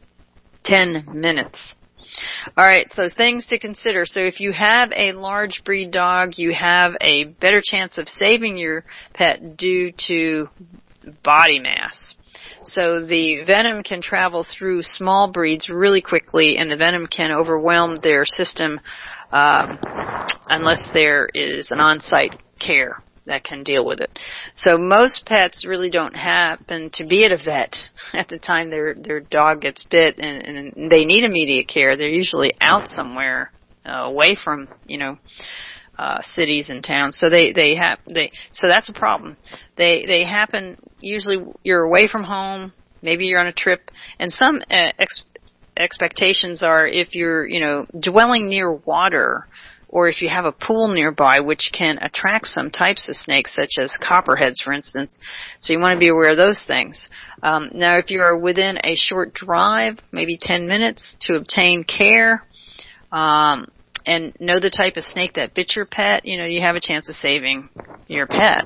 [SPEAKER 3] Ten minutes. All right, so things to consider. So if you have a large breed dog, you have a better chance of saving your pet due to body mass. So the venom can travel through small breeds really quickly, and the venom can overwhelm their system um, unless there is an on-site care that can deal with it. So most pets really don't happen to be at a vet at the time their their dog gets bit, and, and they need immediate care. They're usually out somewhere uh, away from, you know, uh, cities and towns. So they they have they so that's a problem. They they happen usually you're away from home. Maybe you're on a trip, and some uh, ex- expectations are if you're you know dwelling near water, or if you have a pool nearby, which can attract some types of snakes, such as copperheads, for instance. So you want to be aware of those things. Um, now, if you are within a short drive, maybe ten minutes, to obtain care, um, and know the type of snake that bit your pet, you know, you have a chance of saving your pet.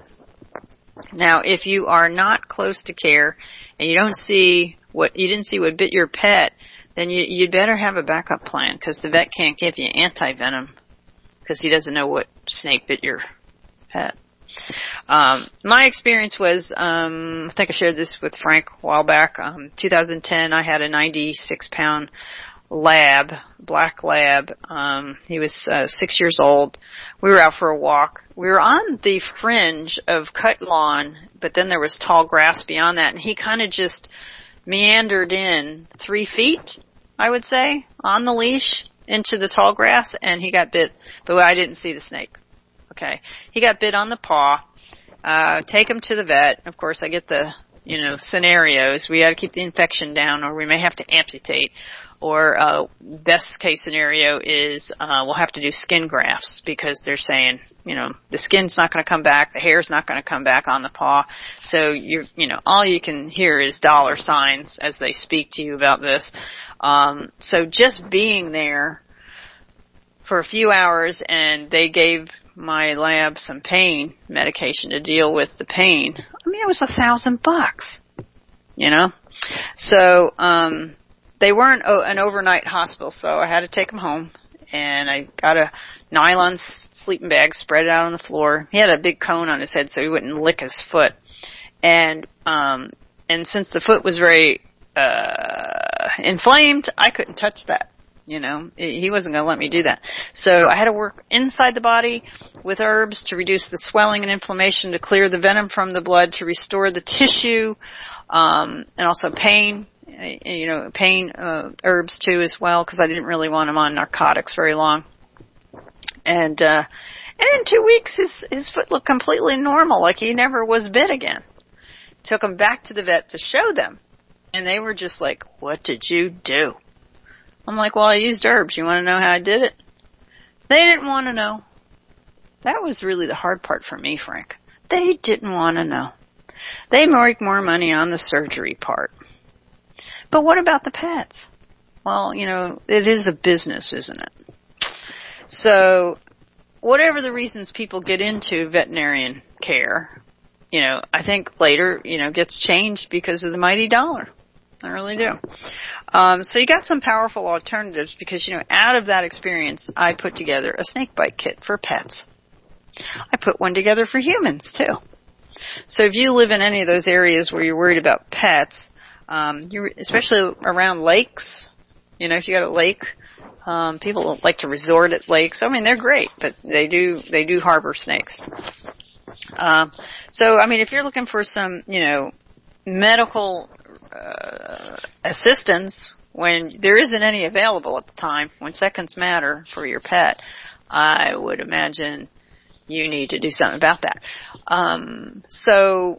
[SPEAKER 3] Now, if you are not close to care and you don't see what you didn't see what bit your pet, then you, you'd better have a backup plan, because the vet can't give you anti-venom, because he doesn't know what snake bit your pet. Um, my experience was, um, I think I shared this with Frank a while back. Um, two thousand ten, I had a ninety-six pound lab, black lab. Um, he was uh, six years old. We were out for a walk. We were on the fringe of cut lawn, but then there was tall grass beyond that, and he kind of just meandered in three feet, I would say, on the leash into the tall grass, and he got bit, but I didn't see the snake. Okay. He got bit on the paw. Uh, take him to the vet. Of course, I get the, you know, scenarios. We got to keep the infection down, or we may have to amputate. Or, uh, best case scenario is, uh, we'll have to do skin grafts, because they're saying, you know, the skin's not going to come back, the hair's not going to come back on the paw. So you're, you know, all you can hear is dollar signs as they speak to you about this. Um, so just being there for a few hours, and they gave my lab some pain medication to deal with the pain. I mean, it was a thousand bucks, you know? So, um, they weren't o- an overnight hospital, so I had to take him home, and I got a nylon sleeping bag, spread it out on the floor. He had a big cone on his head so he wouldn't lick his foot. And, um, and since the foot was very, uh, inflamed, I couldn't touch that. You know, he wasn't going to let me do that. So I had to work inside the body with herbs to reduce the swelling and inflammation, to clear the venom from the blood, to restore the tissue, um, and also pain, you know, pain uh, herbs too as well, because I didn't really want him on narcotics very long. And uh, And in two weeks, his, his foot looked completely normal, like he never was bit again. Took him back to the vet to show them. And they were just like, what did you do? I'm like, well, I used herbs. You want to know how I did it? They didn't want to know. That was really the hard part for me, Frank. They didn't want to know. They make more money on the surgery part. But what about the pets? Well, you know, it is a business, isn't it? So, whatever the reasons people get into veterinarian care, you know, I think later, you know, gets changed because of the mighty dollar. I really do. Um, so you got some powerful alternatives because, you know, out of that experience, I put together a snake bite kit for pets. I put one together for humans, too. So if you live in any of those areas where you're worried about pets, um, you're, especially around lakes, you know, if you got a lake, um, people like to resort at lakes. I mean, they're great, but they do, they do harbor snakes. Um, so, I mean, if you're looking for some, you know, medical uh, assistance when there isn't any available at the time, when seconds matter for your pet, I would imagine you need to do something about that. Um, so,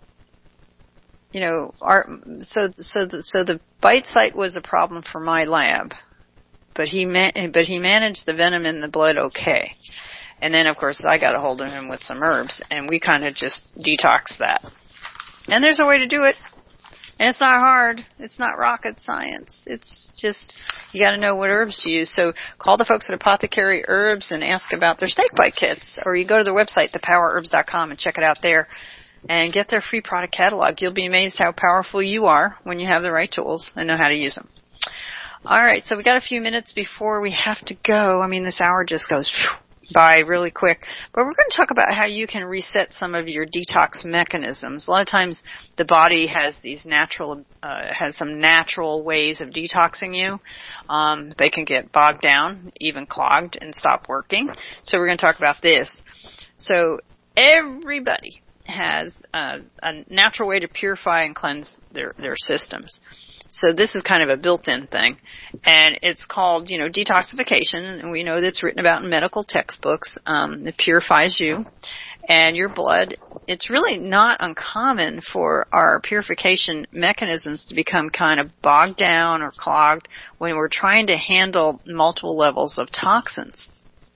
[SPEAKER 3] you know, our, so, so, the, so the bite site was a problem for my lab, but he ma- but he managed the venom in the blood okay. And then, of course, I got a hold of him with some herbs, and we kind of just detoxed that. And there's a way to do it. And it's not hard. It's not rocket science. It's just, you got to know what herbs to use. So call the folks at Apothecary Herbs and ask about their snake bite kits. Or you go to their website, the power herbs dot com, and check it out there. And get their free product catalog. You'll be amazed how powerful you are when you have the right tools and know how to use them. All right, so we got a few minutes before we have to go. I mean, this hour just goes by really quick. But we're going to talk about how you can reset some of your detox mechanisms. A lot of times the body has these natural, uh, has some natural ways of detoxing you. Um, they can get bogged down, even clogged, and stop working. So we're going to talk about this. So everybody has uh, a natural way to purify and cleanse their, their systems. So this is kind of a built-in thing, and it's called, you know, detoxification, and we know that's written about in medical textbooks. Um, it purifies you and your blood. It's really not uncommon for our purification mechanisms to become kind of bogged down or clogged when we're trying to handle multiple levels of toxins.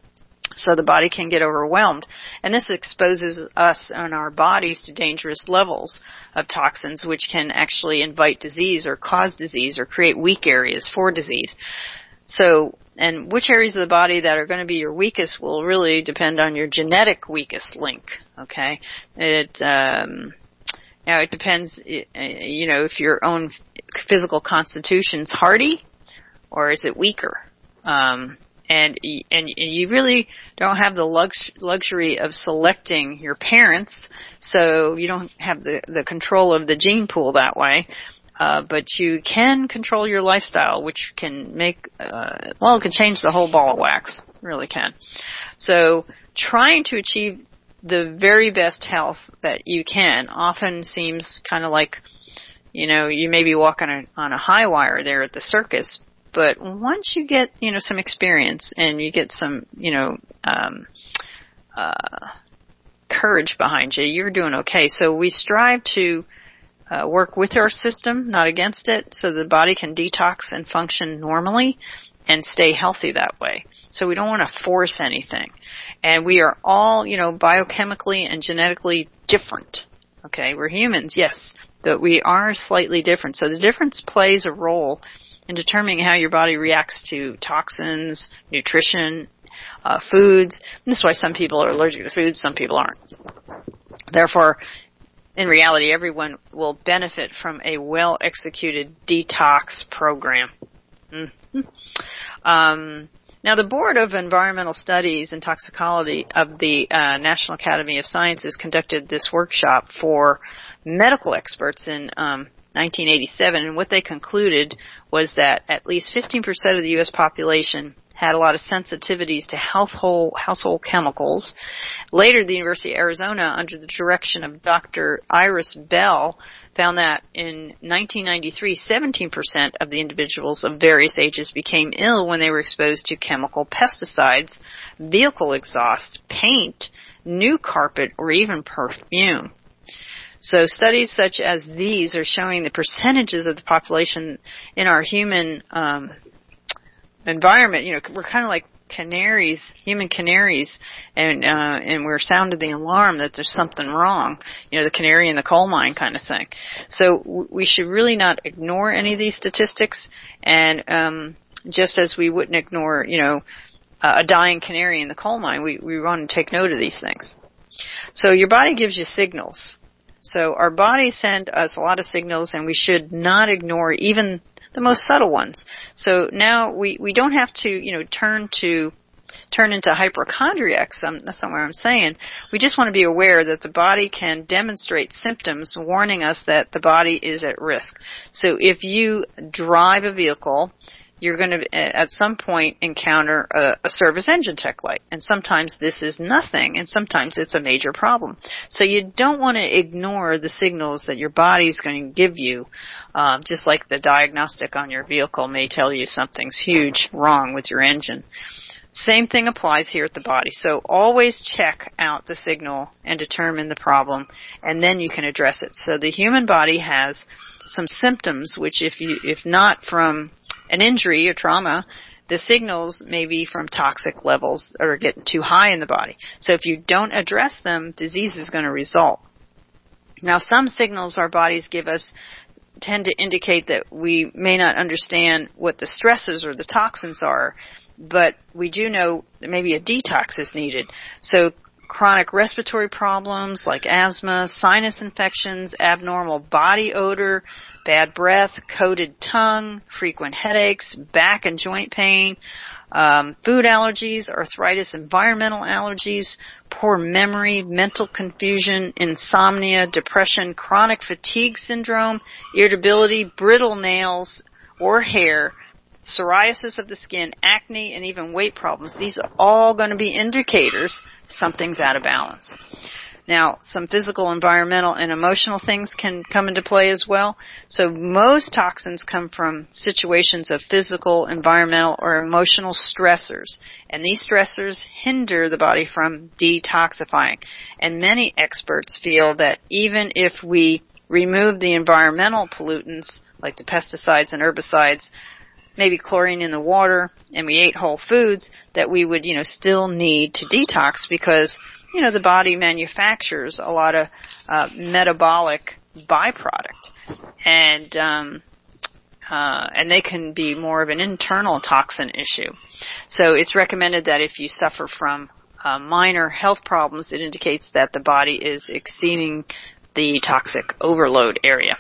[SPEAKER 3] So the body can get overwhelmed. And this exposes us and our bodies to dangerous levels of toxins, which can actually invite disease or cause disease or create weak areas for disease. So, and which areas of the body that are going to be your weakest will really depend on your genetic weakest link, okay? It, um, now it depends, you know, if your own physical constitution's hardy or is it weaker? Um, And, and you really don't have the lux, luxury of selecting your parents, so you don't have the, the control of the gene pool that way. Uh, but you can control your lifestyle, which can make, uh, well, it can change the whole ball of wax. Really can. So trying to achieve the very best health that you can often seems kind of like, you know, you may be walking on a, on a high wire there at the circus. But once you get, you know, some experience and you get some, you know, um, uh, courage behind you, you're doing okay. So we strive to uh, work with our system, not against it, so the body can detox and function normally and stay healthy that way. So we don't want to force anything. And we are all, you know, biochemically and genetically different. Okay, we're humans, yes, but we are slightly different. So the difference plays a role in determining how your body reacts to toxins, nutrition, uh, foods. And this is why some people are allergic to foods, some people aren't. Therefore, in reality, everyone will benefit from a well-executed detox program. Mm-hmm. Um, now, the Board of Environmental Studies and Toxicology of the uh, National Academy of Sciences conducted this workshop for medical experts in um, nineteen eighty-seven, and what they concluded was that at least fifteen percent of the U S population had a lot of sensitivities to household, household chemicals. Later, the University of Arizona, under the direction of Doctor Iris Bell, found that in nineteen ninety-three, seventeen percent of the individuals of various ages became ill when they were exposed to chemical pesticides, vehicle exhaust, paint, new carpet, or even perfume. So studies such as these are showing the percentages of the population in our human um, environment. You know, we're kind of like canaries, human canaries, and uh, and we're sounded the alarm that there's something wrong. You know, the canary in the coal mine kind of thing. So w- we should really not ignore any of these statistics, and um, just as we wouldn't ignore, you know, a dying canary in the coal mine, we, we want to take note of these things. So your body gives you signals. So our bodies send us a lot of signals, and we should not ignore even the most subtle ones. So now we, we don't have to, you know, turn to turn into hypochondriacs. Um, that's not what I'm saying. We just want to be aware that the body can demonstrate symptoms warning us that the body is at risk. So if you drive a vehicle, you're going to at some point encounter a, a service engine tech light. And sometimes this is nothing, and sometimes it's a major problem. So you don't want to ignore the signals that your body's going to give you, um, just like the diagnostic on your vehicle may tell you something's huge wrong with your engine. Same thing applies here at the body. So always check out the signal and determine the problem, and then you can address it. So the human body has some symptoms, which if you, if not from an injury or trauma, the signals may be from toxic levels that are getting too high in the body. So if you don't address them, disease is going to result. Now, some signals our bodies give us tend to indicate that we may not understand what the stressors or the toxins are, but we do know that maybe a detox is needed. So chronic respiratory problems like asthma, sinus infections, abnormal body odor, bad breath, coated tongue, frequent headaches, back and joint pain, um, food allergies, arthritis, environmental allergies, poor memory, mental confusion, insomnia, depression, chronic fatigue syndrome, irritability, brittle nails or hair, psoriasis of the skin, acne, and even weight problems. These are all going to be indicators something's out of balance. Now, some physical, environmental, and emotional things can come into play as well. So most toxins come from situations of physical, environmental, or emotional stressors. And these stressors hinder the body from detoxifying. And many experts feel that even if we remove the environmental pollutants, like the pesticides and herbicides, maybe chlorine in the water, and we ate whole foods, that we would, you know, still need to detox because, you know, the body manufactures a lot of uh, metabolic byproduct, and um, uh, and they can be more of an internal toxin issue. So it's recommended that if you suffer from uh, minor health problems, it indicates that the body is exceeding the toxic overload area.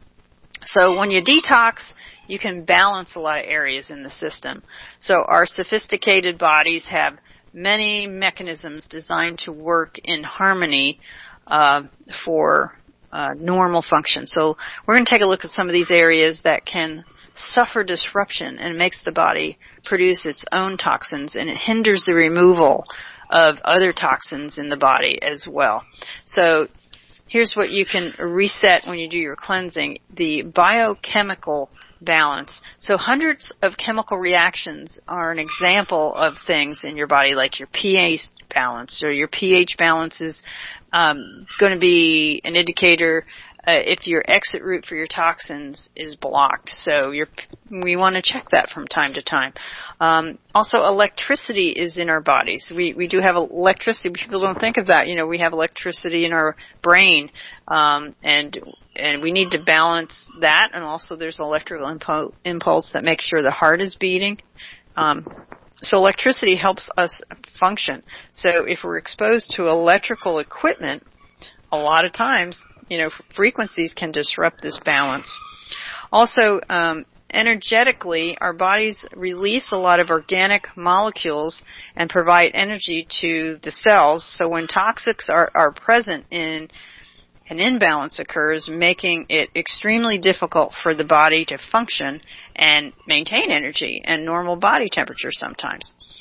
[SPEAKER 3] So when you detox, you can balance a lot of areas in the system. So our sophisticated bodies have many mechanisms designed to work in harmony uh, for uh, normal function. So we're going to take a look at some of these areas that can suffer disruption, and it makes the body produce its own toxins, and it hinders the removal of other toxins in the body as well. So here's what you can reset when you do your cleansing: the biochemical balance. So hundreds of chemical reactions are an example of things in your body, like your pH balance, or your pH balance is um, going to be an indicator uh, if your exit route for your toxins is blocked. So you're, we want to check that from time to time. Um, also, electricity is in our bodies. We we do have electricity. People don't think of that. You know, we have electricity in our brain, um, and and we need to balance that. And also, there's an electrical impo- impulse that makes sure the heart is beating. Um, so electricity helps us function. So if we're exposed to electrical equipment, a lot of times, you know, frequencies can disrupt this balance. Also, um, energetically, our bodies release a lot of organic molecules and provide energy to the cells. So when toxics are, are present in an imbalance occurs, making it extremely difficult for the body to function and maintain energy and normal body temperature sometimes.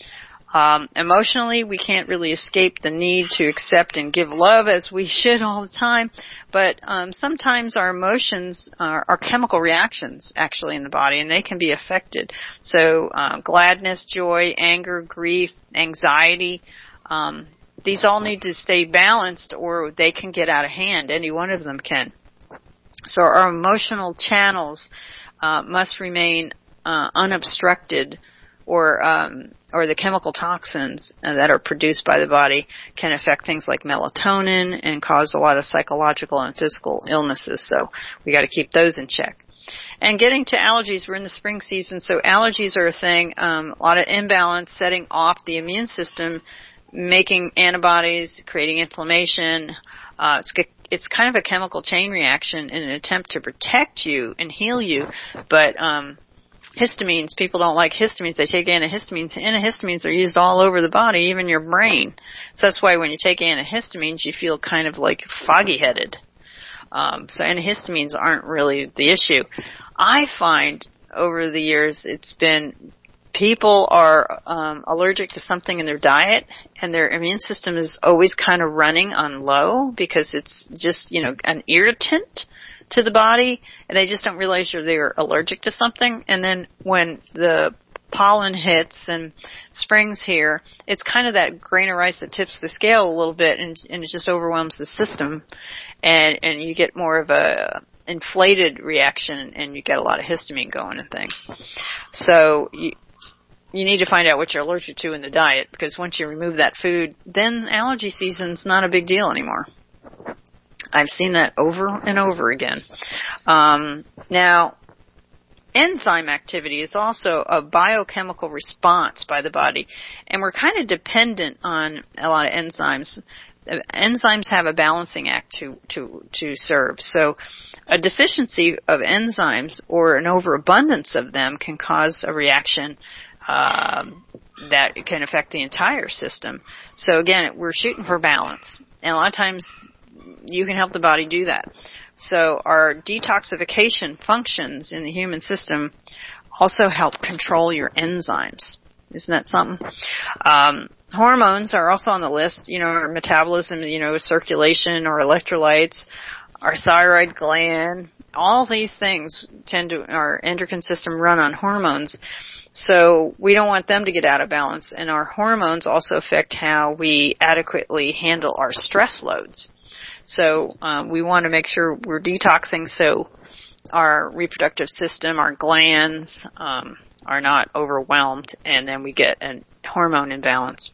[SPEAKER 3] Um, emotionally, we can't really escape the need to accept and give love as we should all the time, but um, sometimes our emotions are, are chemical reactions actually in the body, and they can be affected. So uh, gladness, joy, anger, grief, anxiety, um, these all need to stay balanced or they can get out of hand. Any one of them can. So our emotional channels uh, must remain uh, unobstructed, or um, or the chemical toxins that are produced by the body can affect things like melatonin and cause a lot of psychological and physical illnesses. So we got to keep those in check. And getting to allergies, we're in the spring season, so allergies are a thing. Um, a lot of imbalance, setting off the immune system, making antibodies, creating inflammation. Uh, it's it's kind of a chemical chain reaction in an attempt to protect you and heal you, but um, histamines, people don't like histamines. They take antihistamines. Antihistamines are used all over the body, even your brain. So that's why when you take antihistamines, you feel kind of like foggy-headed. Um, so antihistamines aren't really the issue. I find over the years it's been people are um, allergic to something in their diet, and their immune system is always kind of running on low because it's just, you know, an irritant to the body, and they just don't realize they're allergic to something. And then when the pollen hits and spring's here, it's kind of that grain of rice that tips the scale a little bit, and, and it just overwhelms the system, and and you get more of a inflated reaction, and you get a lot of histamine going and things. So you you need to find out what you're allergic to in the diet, because once you remove that food, then allergy season's not a big deal anymore. I've seen that over and over again. Um, now, enzyme activity is also a biochemical response by the body, and we're kind of dependent on a lot of enzymes. Enzymes have a balancing act to, to, to serve. So a deficiency of enzymes or an overabundance of them can cause a reaction um, that can affect the entire system. So again, we're shooting for balance, and a lot of times you can help the body do that. So our detoxification functions in the human system also help control your enzymes. Isn't that something? Um, hormones are also on the list. You know, our metabolism, you know, circulation, or electrolytes, our thyroid gland, all these things tend to, our endocrine system run on hormones. So we don't want them to get out of balance. And our hormones also affect how we adequately handle our stress loads. So um, we want to make sure we're detoxing so our reproductive system, our glands, um, are not overwhelmed, and then we get a hormone imbalance.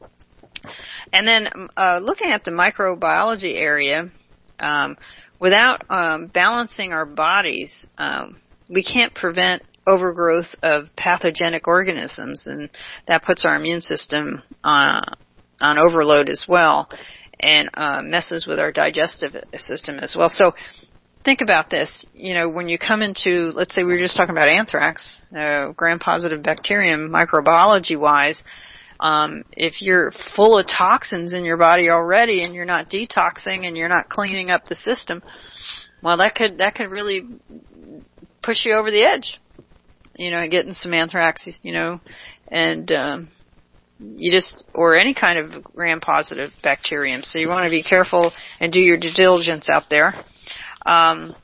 [SPEAKER 3] And then uh, looking at the microbiology area, um, without um, balancing our bodies, um, we can't prevent overgrowth of pathogenic organisms, and that puts our immune system uh, on overload as well, and uh, messes with our digestive system as well. So think about this. You know, when you come into, let's say we were just talking about anthrax, uh, gram-positive bacterium, microbiology-wise, um, if you're full of toxins in your body already and you're not detoxing and you're not cleaning up the system, well, that could that could really push you over the edge. You know, getting some anthrax, you know, and um, you just, or any kind of gram-positive bacterium. So you want to be careful and do your due diligence out there. Um,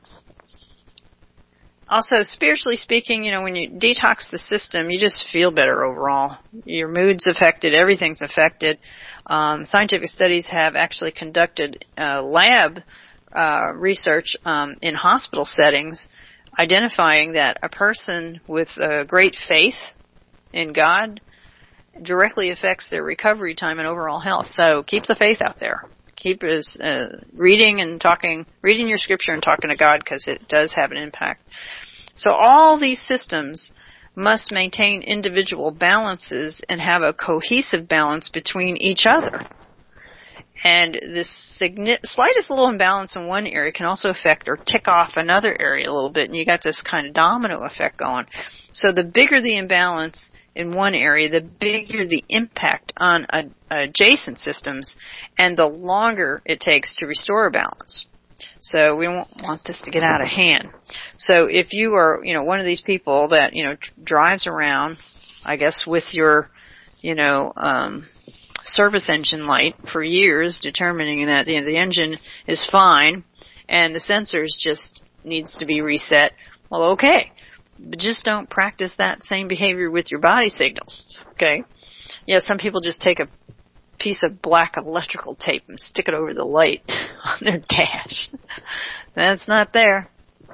[SPEAKER 3] also, spiritually speaking, you know, when you detox the system, you just feel better overall. Your mood's affected, everything's affected. Um, scientific studies have actually conducted uh, lab uh, research um, in hospital settings, identifying that a person with uh, great faith in God directly affects their recovery time and overall health. So keep the faith out there. Keep uh, reading and talking, reading your scripture and talking to God, because it does have an impact. So all these systems must maintain individual balances and have a cohesive balance between each other. And this signi- slightest little imbalance in one area can also affect or tick off another area a little bit, and you got this kind of domino effect going. So the bigger the imbalance in one area, the bigger the impact on a, adjacent systems, and the longer it takes to restore a balance. So we don't want this to get out of hand. So if you are, you know, one of these people that, you know, drives around, I guess, with your you know, um, service engine light for years, determining that you know, the engine is fine and the sensors just needs to be reset. Well, okay, but just don't practice that same behavior with your body signals, okay? Yeah, some people just take a piece of black electrical tape and stick it over the light on their dash. That's not there.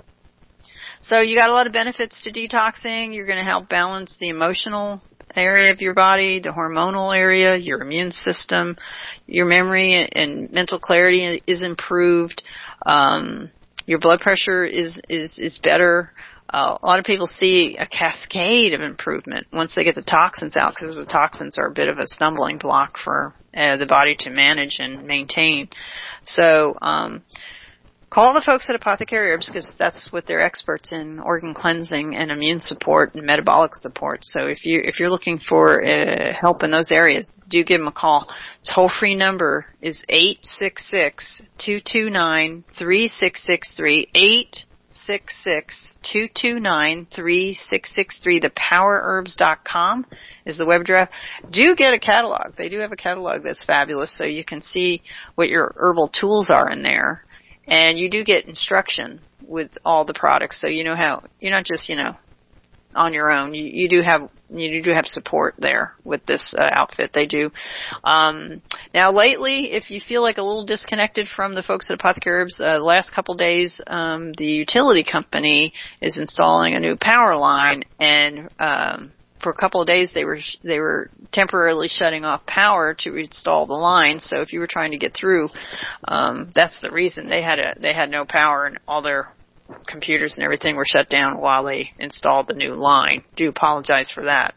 [SPEAKER 3] So you got a lot of benefits to detoxing. You're going to help balance the emotional area of your body, the hormonal area, your immune system, your memory and mental clarity is improved. Um, your blood pressure is is is better. Uh, a lot of people see a cascade of improvement once they get the toxins out, because the toxins are a bit of a stumbling block for uh, the body to manage and maintain. So um, call the folks at Apothecary Herbs, because that's what they're experts in: organ cleansing and immune support and metabolic support. So if you if you're looking for uh, help in those areas, do give them a call. Toll free number is eight six six, two two nine, three six six three, eight six six, two two nine, three six six three. The power herbs dot com is the web address. Do get a catalog. They do have a catalog that's fabulous, so you can see what your herbal tools are in there. And you do get instruction with all the products, so you know how, you're not just, you know, on your own. You, you do have, you do have support there with this uh, outfit. They do. Um, now lately, if you feel like a little disconnected from the folks at Apothecary Herbs, uh, the last couple days, um, the utility company is installing a new power line, and, um, for a couple of days they were they were temporarily shutting off power to install the line. So if you were trying to get through, um, that's the reason they had a they had no power, and all their computers and everything were shut down while they installed the new line. Do apologize for that.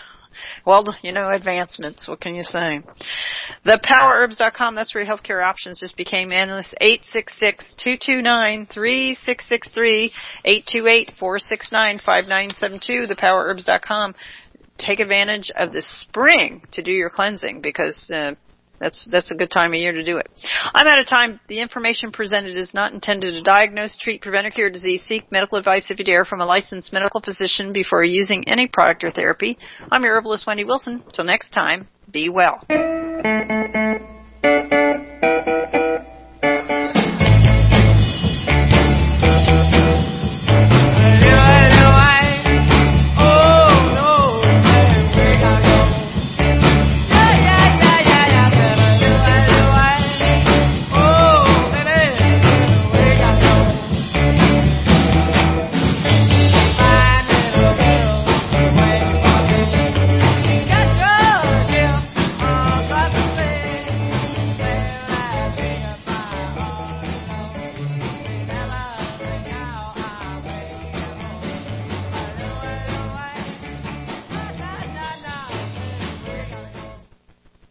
[SPEAKER 3] Well, you know, advancements, what can you say? The power herbs dot com, that's where your healthcare options just became endless. eight six six, two two nine, three six six three, eight two eight, four six nine, five nine seven two, the power herbs dot com. Take advantage of the spring to do your cleansing, because uh, that's that's a good time of year to do it. I'm out of time. The information presented is not intended to diagnose, treat, prevent, or cure disease. Seek medical advice, if you dare, from a licensed medical physician before using any product or therapy. I'm your herbalist, Wendy Wilson. Till next time, be well.